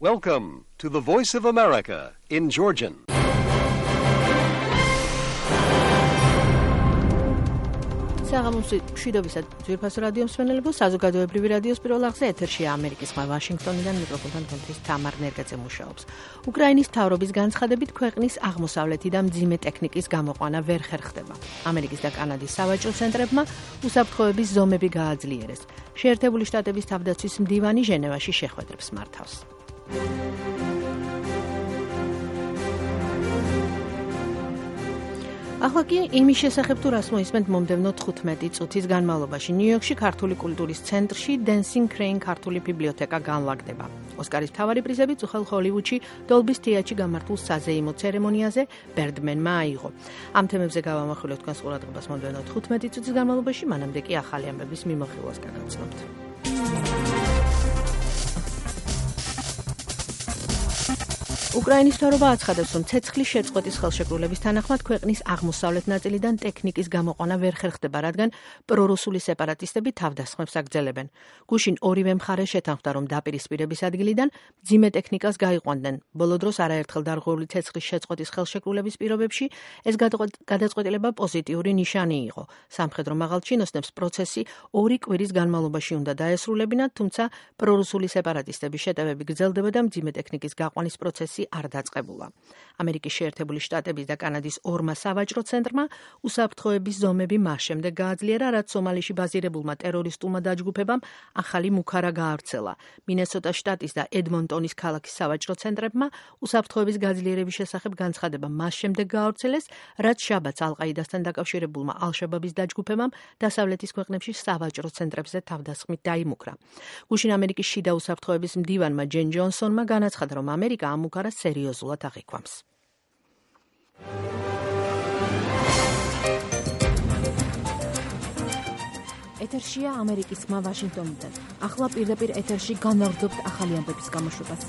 Welcome to the Voice of America in Georgian. საღამოს მშვიდობისა ძვირფას რადიო მსმენელებო, საზოგადოებრივი რადიოს პირველ აღზე ეთერშია ამერიკის ხმა ვაშინგტონიდან მიკროფონთან კონტროლის თამარ ნერგაძე მუშაობს. უკრაინის მთავრობის განცხადებით ქვეყნის აღმოსავლეთიდან მძიმე ტექნიკის გამოყვანა ვერ ხერხდება. ამერიკის და კანადის სავაჭრო ცენტრებმა უსაფრთხოების ზომები გააძლიერეს. შეერთებული შტატების თავდაცვის მდივანი ჟენევაში შეხვედრებს მართავს. ახლა კი იმის შესახებ თუ რას მოისმენთ მომდევნო 15 წუთის განმავლობაში ნიუ-იორკში ქართული კულტურის ცენტრში Dancing Crane ქართული ბიბლიოთეკა განლაგდება. ოსკარის მთავარი პრიზები წუხელ ჰოლივუდში დოლბის თეატრში გამართულ საზეიმო ცერემონიაზე ბერდმენმა აიღო. ამ თემებზე გავამახვილებთ თქვენს ყურადღებას მომდევნო 15 წუთის განმავლობაში, მანამდე კი ახალი ამბების მიმოხილვას გაგაცნობთ. უკრაინის მთავრობა აცხადებს, რომ ცეცხლის შეწყვეტის ხელშეკრულების თანახმად ქვეყნის აღმოსავლეთ ნაწილიდან ტექნიკის გამოყვანა ვერ ხერხდება, რადგან პრორუსული სეპარატისტები თავდასხმებს აგრძელებენ. გუშინ ორივე მხარე შეთანხმდა, რომ დაპირისპირების ადგილიდან მძიმე ტექნიკას გაიყვანდნენ. ბოლო დროს არაერთხელ დარღვეული ცეცხლის შეწყვეტის ხელშეკრულების პირობებში ეს გადაწყვეტილება პოზიტიური ნიშანი იყო. სამხედრო მაღალჩინოსნებს პროცესი 2 კვირის განმავლობაში უნდა დაესრულებინათ, თუმცა პრორუსული სეპარატისტების შეტევები გრძელდება და მძიმე ტექნიკის გაყვანის პროცესი არ დაწყებულა. ამერიკის შეერთებული შტატების და კანადის ორმა სავაჭრო ცენტრმა უსაფრთხოების ზომები მას შემდეგ გააძლიერა, რაც სომალიში ბაზირებულმა ტერორისტულმა დაჯგუფებამ ახალი მუქარა გაავრცელა. მინესოტას შტატის და ედმონტონის ქალაქის სავაჭრო ცენტრებმა უსაფრთხოების გაძლიერების შესახებ განცხადება მას შემდეგ გაავრცელეს, რაც შაბათს ალ-ყაიდასთან დაკავშირებულმა ალ-შაბაბის დაჯგუფებამ დასავლეთის ქვეყნებში სავაჭრო ცენტრებზე თავდასხმით დაიმუქრა. გუშინ ამერიკის შიდა უსაფრთხოების მდივანმა ჯენ ჯონსონმა განაცხადა, რომ ამერიკა ამ მუქარას სერიოზულად აღიქვამს. ეთერშია ამერიკის ხმა ვაშინგტონიდან. ახლა პირდაპირ ეთერში განვაგრძობთ ახალი ამბების გამოშვებას.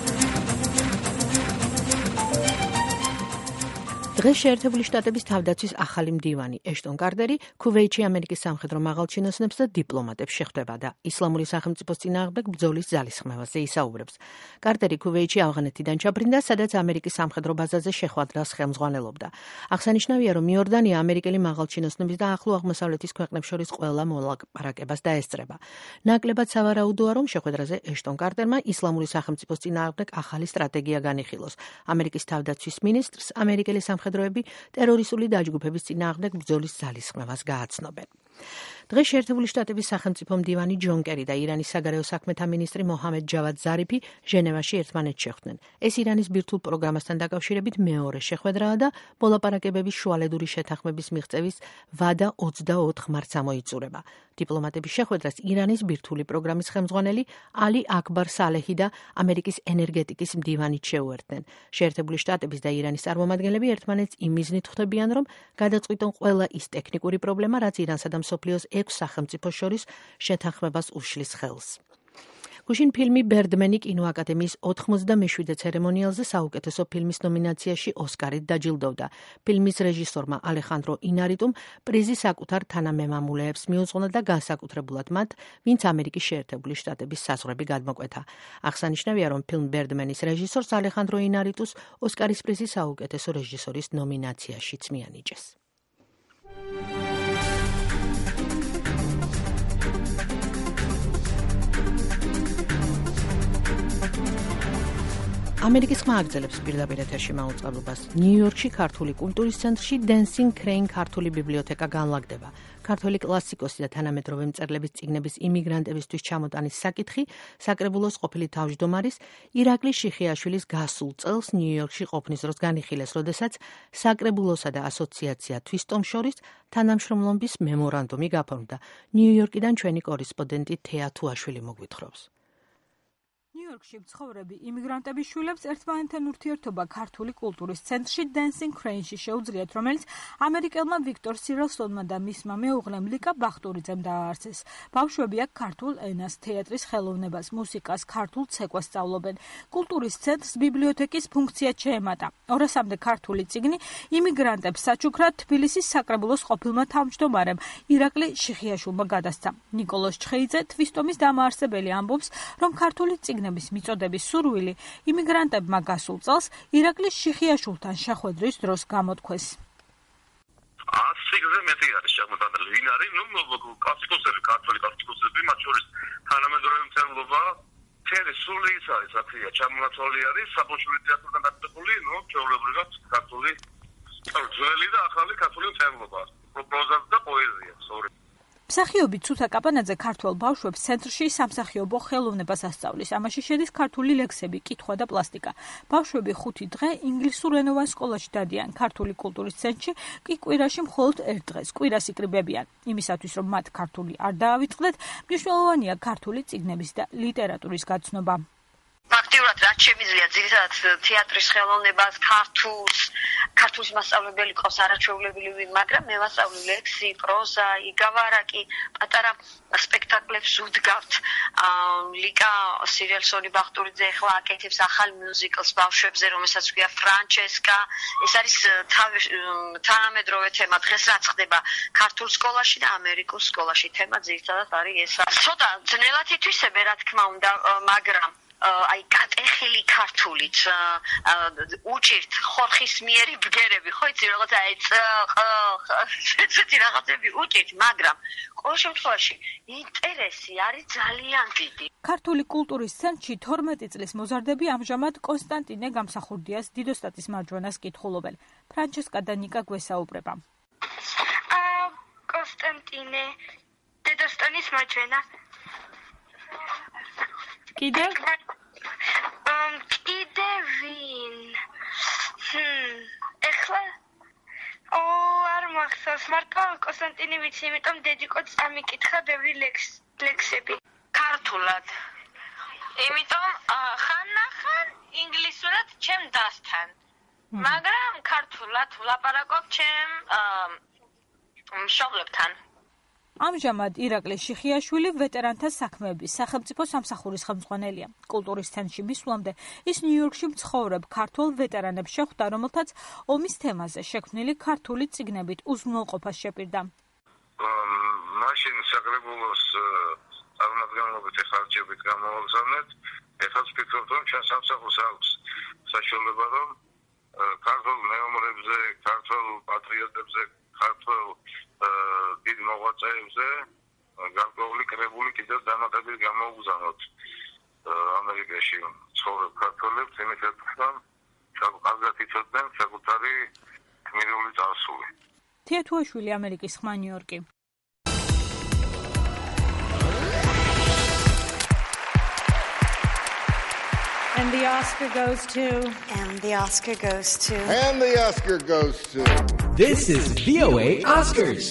დღეს შეერთებული შტატების თავდაცვის ახალი მდივანი ეშტონ კარტერი ქუვეითში ამერიკის სამხედრო მაღალჩინოსნებს და დიპლომატებს შეხვდება და ისლამური სახელმწიფოს წინააღმდეგ ბრძოლის ძალისხმევაზე ისაუბრებს. კარტერი ქუვეითში ავღანეთიდან ჩაბრინდა, სადაც ამერიკის სამხედრო ბაზაზე შეხვედრას ხელმძღვანელობდა. აღსანიშნავია, რომ იორდანია ამერიკელი მაღალჩინოსნების და ახლო აღმოსავლეთის ქვეყნებს შორის ყველა მოლაპარაკებას დაესწრება. ნაკლებად სავარაუდოა, რომ შეხვედრაზე ეშტონ კარტერმა ისლამური სახელმწიფოს წინააღმდეგ ახალი სტრატეგია განიხილოს. ამერიკის თავდაცვის მინისტრს ამერიკელი სამხედროები ტერორისტული დაჯგუფების წინააღმდეგ ბრძოლის ძალისხმევას გააცნობენ. დღეს შეერთებული შტატების სახელმწიფო მდივანი ჯონ კერი და ირანის საგარეო საქმეთა მინისტრი მოჰამედ ჯავად ზარიფი ჟენევაში ერთმანეთს შეხვდნენ. ეს ირანის ბირთვულ პროგრამასთან დაკავშირებით მეორე შეხვედრაა და მოლაპარაკებების შუალედური შეთანხმების მიღწევის ვადა 24 მარტს ამოიწურება. დიპლომატების შეხვედრას ირანის ბირთვული პროგრამის ხელმძღვანელი ალი აკბარ სალეჰი და ამერიკის ენერგეტიკის მდივანით შეუერთდნენ. შეერთებული შტატების და ირანის წარმომადგენლები ერთმანეთს იმ მიზნით ხვდებიან, რომ გადაწყვიტონ ყველა ის ტექნიკური პრობლემა, რაც ირანსა და მსოფლიოს 6 სახელმწიფოს შორის შეთანხმებას უშლის ხელს. გუშინ ფილმი ბერდმენი კინოაკადემიის 97 ცერემონიალზე საუკეთესო ფილმის ნომინაციაში ოსკარით დაჯილდოვდა. ფილმის რეჟისორმა ალეხანდრო ინარიტუმ პრიზი საკუთარ თანამემამულეებს მიუძღვნა და განსაკუთრებულად მათ, ვინც ამერიკის შეერთებული შტატების საზღვრები გადმოკვეთა. აღსანიშნავია, რომ ფილმ ბერდმენის რეჟისორს ალეხანდრო ინარიტუს ოსკარის პრიზი საუკეთესო რეჟისორის ნომინაციაშიც მიანიჭეს. ამერიკის ხმა აგრძელებს პირდაპირ ეთერში მაუწყებლობას. ნიუ-იორკში ქართული კულტურის ცენტრში Dancing Crane ქართული ბიბლიოთეკა განლაგდება. ქართველი კლასიკოსი და თანამედროვე მწერლების წიგნების იმიგრანტებისთვის ჩამოტანის საკითხი საკრებულოს ყოფილი თავმჯდომარის ირაკლი შიხიაშვილის გასულ წელს ნიუ-იორკში ყოფნის დროს განიხილეს, როდესაც საკრებულოსა და ასოციაცია თვისტომ შორის თანამშრომლობის მემორანდუმი გაფორმდა. ნიუ-იორკიდან ჩვენი კორესპონდენტი თეა თუაშვილი მოგვითხრობს. ნიუ-იორკში მცხოვრები იმიგრანტების შვილებს ერთმანეთთან ურთიერთობა ქართული კულტურის ცენტრში Dancing Crane-ში შეუძლიათ, რომელიც ამერიკელმა ვიქტორ სირელსონმა და მისმა მეუღლემ ლიკა ბახტურიძემ დააარსეს. ბავშვები აქ ქართულ ენას, თეატრის ხელოვნებას, მუსიკას, ქართულ ცეკვას სწავლობენ. კულტურის ცენტრს ბიბლიოთეკის ფუნქცია შეემატა. 200-მდე ქართული წიგნი იმიგრანტებს საჩუქრად თბილისის საკრებულოს ყოფილმა თავმჯდომარემ ირაკლი შიხიაშვილმა გადასცა. ნიკოლოზ ჩხეიძე, თვისტომის დამაარსებელი, ამბობს, რომ ქართული წიგნების მისვამის მიწოდების სურვილი იმიგრანტებმა გასულ წელს ირაკლის შიხიაშვილთან შეხვედრის დროს გამოთქვეს. ასიგზე მეტი არის შემოტანილი. ვინ არის? კლასიკოსები, ქართველი კლასიკოსები, მათ შორის თანამედროვე მწერლობა, თელი სული ის არის, აკრია, ჩამონაცვალი არის, საბავშვო თეატრიდან დაწესებული, ჩვეულებრივად ქართული ძველი და ახალი ქართული მწერლობა, პროზა და პოეზია, სწორედ. მსახიობი ცუთა კაპანაძე ქართველ ბავშვებს ცენტრში სამსახიობო ხელოვნებას ასწავლის. ამაში შედის ქართული ლექსები, კითხვა და პლასტიკა. ბავშვები 5 დღე ინგლისურენოვან სკოლაში დადიან. ქართული კულტურის ცენტრში კი კვირაში მხოლოდ 1 დღეს კვირას იკრიბებიან. იმისათვის, რომ მათ ქართული არ დაავიწყდეთ, მნიშვნელოვანია ქართული წიგნების და ლიტერატურის გაცნობა. ფაქტიურად რაც შემიძლია ძირითადად თეატრის ხელოვნებას, ქართულის მასწავლებელი ყავს არაჩვეულებრივი, მაგრამ მე ვასწავლი ლექსი, პროზა, იგავარაკი, პატარა სპექტაკლებს ვდგავთ. ლიკა სერიალსონი ბახტურიძე ახლა აკეთებს ახალ მიუზიკლს ბავშვებზე, რომელსაც ქვია ფრანჩესკა. ეს არის თანამედროვე თემა. დღეს რაც ხდება ქართულ სკოლაში და ამერიკულ სკოლაში, თემა ძირითადად არის ეს. ცოტა ძნელად ითვისებე, რა თქმა უნდა, მაგრამ აი გატეხილი ქართულით უჭირთ ხორხისმიერი ბგერები, ხო იცი რაღაცა აი ესეთი რაღაცები უჭირთ, მაგრამ ყოველ შემთხვევაში ინტერესი არის ძალიან დიდი. ქართული კულტურის ცენტრში 12 წლის მოზარდები ამჟამად კონსტანტინე გამსახურდიას დიდოსტატის მარჯვენას კითხულობენ. ფრანჩესკა და ნიკა გვესაუბრება. კონსტანტინე დიდოსტანის მარჯვენა. კიდე ვინ? ეხლა არ მახსოვს, მარტო კონსტანტინე ვიცი, იმიტომ დედიკო წამიკითხა ბევრი ლექსები. ქართულად. იმიტომ ხან ინგლისურად ჩემ დასთან. მაგრამ ქართულად ვლაპარაკობ ჩემ მშობლებთან. ამჟამად ირაკლის შიხიაშვილი ვეტერანთა საქმეების სახელმწიფო სამსახურის ხელმძღვანელია. კულტურის ცენტრში მისვლამდე ის ნიუ-იორკში მცხოვრებ ქართველ ვეტერანებს შეხვდა, რომელთაც ომის თემაზე შექმნილი ქართული წიგნებით უზრუნველყოფას შეპირდა. მაშინ საკრებულოს წარმომადგენლობითი ხარჯებით გამოვაგზავნეთ. ეხლა ვფიქრობ, რომ ჩვენ სამსახურს აქვს საშუალება, რომ ქართულ მეომრებზე, ქართულ პატრიოტებზე, ქართულ დიდ მოღვაწეებზე გარკვეული კრებული კიდევ დამატებით გამოვაგზავნოთ ამერიკაში ცხოვრებ ქართველებს, იმითაც რომ კარგად იცოდნენ საკუთარი გმირული წარსული. თეათუაშვილი, ამერიკის ხმა, ნიუ-იორკი. And the Oscar goes to... And the Oscar goes to... And the Oscar goes to... This is VOA Oscars.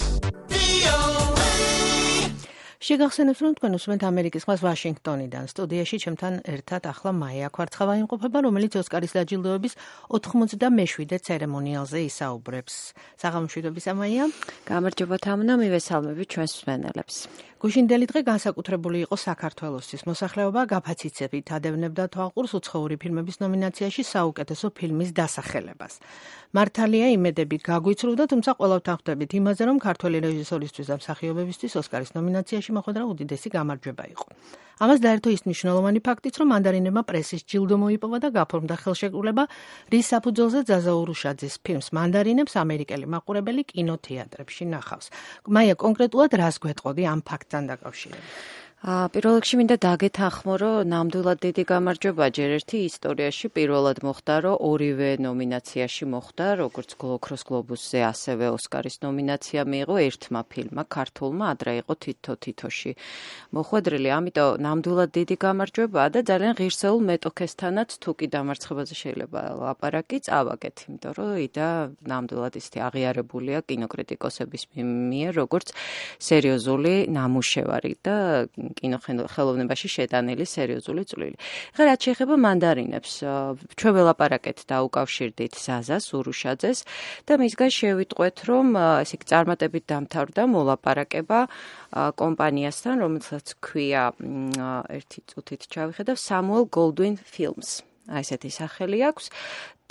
შეგახსენებთ, რომ თქვენ უსმენთ ამერიკის ხმას ვაშინგტონიდან. სტუდიაში ჩემთან ერთად ახლა მაია ქვარცხავა იმყოფება, რომელიც ოსკარის დაჯილდოების 97 ცერემონიალზე ისაუბრებს. საღამოშვიდობის მაია. გამარჯობა თამნა, მივესალმები ჩვენს მსმენელებს. გუშინდელი დღე განსაკუთრებული იყო საქართველოსთვის. მოსახლეობა გაფაციცებით ადევნებდა თვალყურს უცხოური ფილმების ნომინაციაში საუკეთესო ფილმის დასახელებას. მართალია იმედებით გაგვიცრუდა, თუმცა ყველავთან ხვდებით იმაზე, რომ ქართველი რეჟისორისთვის და მსახიობებისთვის ოსკარის ნომინაციაში მოხვედრა უდიდესი გამარჯვება იყო. ამას დაერთო ის მნიშვნელოვანი ფაქტიც, რომ მანდარინებმა პრესის ჯილდო მოიპოვა და გაფორმდა ხელშეკრულება, რის საფუძველზე ზაზა ურუშაძის ფილმს მანდარინებს ამერიკელი მაყურებელი კინოთეატრებში ნახავს. მაია, კონკრეტულად რას გვეტყოდი ამ ფაქტთან დაკავშირებით? პირველ რიგში მინდა დაგეთანხმო, რომ ნამდვილად დიდი გამარჯვება ჯერ ერთი ისტორიაში პირველად მოხდა, რომ ორივე ნომინაციაში მოხდა, როგორც ოქროს გლობუსზე, ასევე ოსკარის ნომინაცია მიიღო ერთმა ფილმმა, ქართულმა, ადრე იყო თითო-თითოში მოხვედრილი, ამიტომ ნამდვილად დიდი გამარჯვებაა და ძალიან ღირსეულ მეტოქესთანაც თუ კი დამარცხებაზე შეიძლება ლაპარაკი წავაგეთ, იმიტომ რომ იდა ნამდვილად ისეთი აღიარებულია კინოკრიტიკოსების მიერ, როგორც სერიოზული ნამუშევარი და კინოხელოვნებაში შეტანილი სერიოზული წვლილი. ხა რაც შეეხება მანდარინებს, ჩვენ ველაპარაკეთ და უკავშირდით ზაზას ურუშაძეს და მისგან შევიტყვეთ, რომ ესე იგი წარმატებით დამთავრდა მოლაპარაკება კომპანიასთან, რომელსაც ქვია ერთი წუთით ჩავიხედავ, Samuel Goldwyn Films. აი ესეთი სახელი აქვს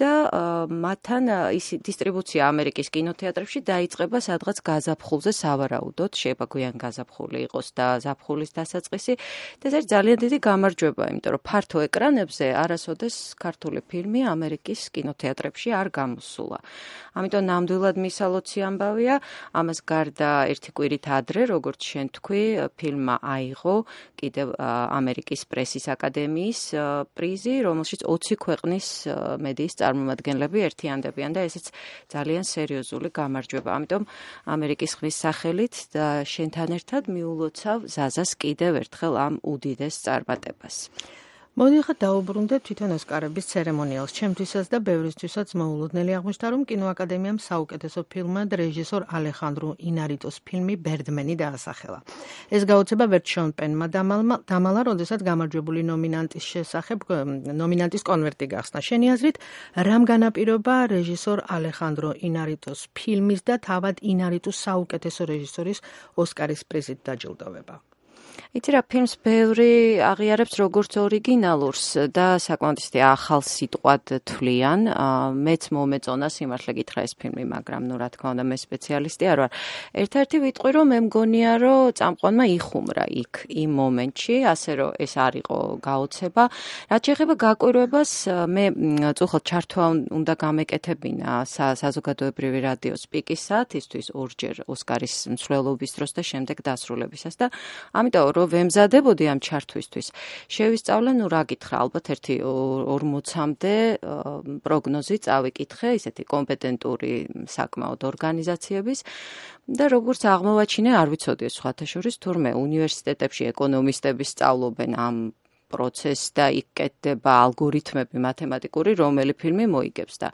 და მათთან ის დისტრიბუცია ამერიკის კინოთეატრებში დაიწყება სადღაც გაზაფხულზე სავარაუდოდ, შეიძლება გვიან გაზაფხული იყოს და ზაფხულის დასაწყისი და ეს ძალიან დიდი გამარჯვება, იმიტომ რომ ფართო ეკრანებზე არასოდეს ქართული ფილმი ამერიკის კინოთეატრებში არ გამოსულა. ამიტომ ნამდვილად მისალოცი ამბავია, ამას გარდა ერთი კვირით ადრე, როგორც შენ თქვი, ფილმმა აიღო კიდევ ამერიკის პრესის აკადემიის პრიზი, რომელშიც 20 ქვეყნის მედიის წარმომადგენლები ერთიანდებიან და ესეც ძალიან სერიოზული გამარჯვება. ამიტომ ამერიკის ხმის სახელით და შენთან ერთად მიულოცავ ზაზას კიდევ ერთხელ ამ უდიდეს წარმატებას. მოდი ახლა დაუბრუნდეთ თვითონ ოსკარების ცერემონიალს. ჩემთვისაც და ბევრისთვისაც მოულოდნელი აღმოჩნდა, რომ კინოაკადემიამ საუკეთესო ფილმად რეჟისორ ალეხანდრო ინარიტოს ფილმი ბერდმენი დაასახელა. ეს გაოცება ვერც შონ პენმა დამალა, როდესაც გამარჯვებული ნომინანტის კონვერტი გახსნა. შენი აზრით, რამ განაპირობა რეჟისორ ალეხანდრო ინარიტოს ფილმის და თავად ინარიტოს საუკეთესო რეჟისორის ოსკარის პრიზით დაჯილდოვება? იცი რა, ფილმს ბევრი აღიარებს როგორც ორიგინალურს და საკმაოდ ისეთი ახალ სიტყვად თვლიან. მეც მომეწონა სიმართლე გითხრა ეს ფილმი, მაგრამ რა თქმა უნდა მე სპეციალისტი არ ვარ. ერთ-ერთი ვიტყვი, რომ მე მგონია, რომ წამყვანმა იხუმრა იქ იმ მომენტში, ასე რომ ეს არ იყო გაოცება. რაც შეეხება გაკვირვებას, მე წუხად ჩართვა უნდა გამეკეთებინა საზოგადოებრივი რადიოს პიკის საათისთვის ორჯერ ოსკარის მსვლელობის დროს და შემდეგ დასრულებისას და ამიტომ რომ ვემზადებოდი ამ ჩართვისთვის. შევისწავლე, რა გითხრა, ალბათ 40-მდე პროგნოზი წავიკითხე, ისეთი კომპეტენტური საკმაოდ ორგანიზაციების და როგორც აღმოვაჩინე, არ ვიცოდი ეს სხვათა შორის, თურმე უნივერსიტეტებში ეკონომისტები სწავლობენ ამ პროცესს და იქ კეთდება ალგორითმები მათემატიკური, რომელი ფილმი მოიგებს და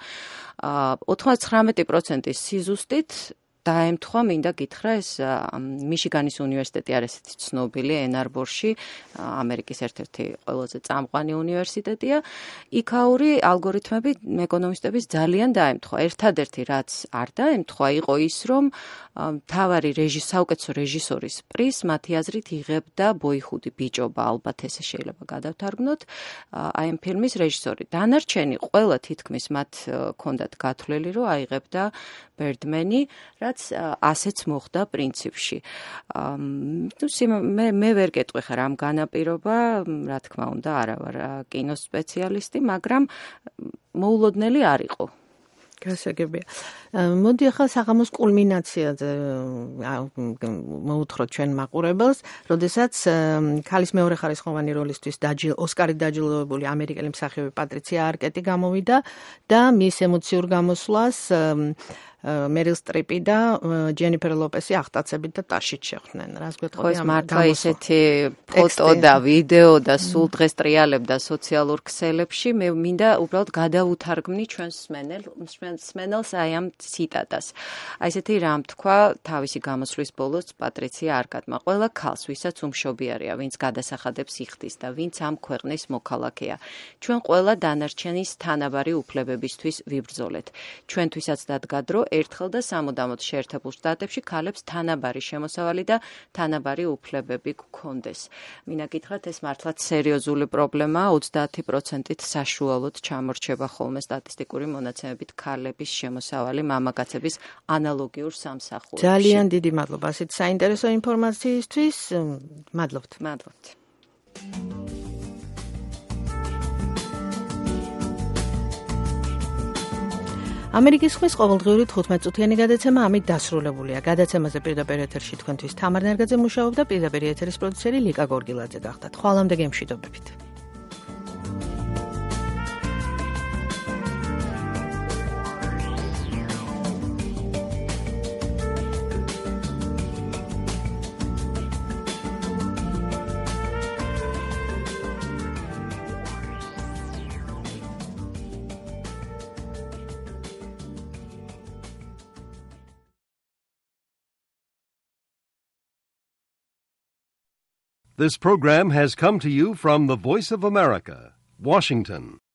99% სიზუსტით დაემთხვა, მინდა გითხრა, ეს მიშიგანის უნივერსიტეტი არის ესეთი ცნობილი ენარბორში, ამერიკის ერთ-ერთი ყველაზე წამყვანი უნივერსიტეტია. იქაური ალგორითმები ეკონომისტების ძალიან დაემთხვა. ერთადერთი რაც არ დაემთხვა იყო ის, რომ მთავარი საუკეთესო რეჟისორის პრიზს მათი აზრით იღებდა ბოიხუდი ბიჭობა, ალბათ ესე შეიძლება გადავთარგმნოთ, აი ამ ფილმის რეჟისორი. დანარჩენი ყველა თითქმის მათ ჰქონდათ გათვლილი, რომ აიღებდა ბერდმენი, რაც ასეც მოხდა პრინციპში. მე ვერ გეტყვი ხარ ამ განაპირობა, რა თქმა უნდა, არა ვარ კინოსპეციალისტი, მაგრამ მოულოდნელი არ იყო. გასაგებია. მოდი ახლა საღამოს კულმინაციაზე მოუთხროთ ჩვენ მაყურებელს, როდესაც ქალის მეორე ხარისხოვანი როლისთვის ოსკარით დაჯილდოვებული ამერიკელი მსახიობი პატრიცია არკეტი გამოვიდა და მის ემოციურ გამოსვლას მერილ სტრიპი და ჯენიფერ ლოპესი აღტაცებით და ტაშით შეხვდნენ. რას გვეთხოვი ამ მართლა ისეთი ფოტო და ვიდეო და სულ დღეს ტრიალებდა სოციალურ ქსელებში, მე მინდა უბრალოდ გადავუთარგმნი ჩვენს მსმენელს აი ამ ციტატას. აი ესეთი რამ თქვა თავისი გამოსვლის ბოლოს პატრიცია არკატმა. ყველა ქალს, ვისაც უმშობიარია, ვინც გადასახადებს იხდის და ვინც ამ ქვეყნის მოქალაქეა. ჩვენ ყველა დანარჩენის თანაბარი უფლებებისთვის ვიბრძოლეთ. ჩვენთვისაც დადგა დრო ერთხელ და სამუდამოდ შეერთებულ შტატებში ქალებს თანაბარი შემოსავალი და თანაბარი უფლებები გქონდეს. მინდა გითხრათ, ეს მართლაც სერიოზული პრობლემაა, 30%-ით საშუალოდ ჩამორჩება ხოლმე სტატისტიკური მონაცემებით ქალების შემოსავალი მამაკაცების ანალოგიურ სამსახურებში. ძალიან დიდი მადლობა ასეთ საინტერესო ინფორმაციისთვის. მადლობთ. ამერიკის ხმის ყოველდღიური 15 წუთიანი გადაცემა ამით დასრულებულია. გადაცემაზე პირდაპირ ეთერში თქვენთვის თამარ ნერგაძე მუშაობდა, პირდაპირ ეთერის პროდიუსერი ლიკა გორგილაძე გახდათ. ხვალამდე გემშვიდობებით. This program has come to you from the Voice of America, Washington.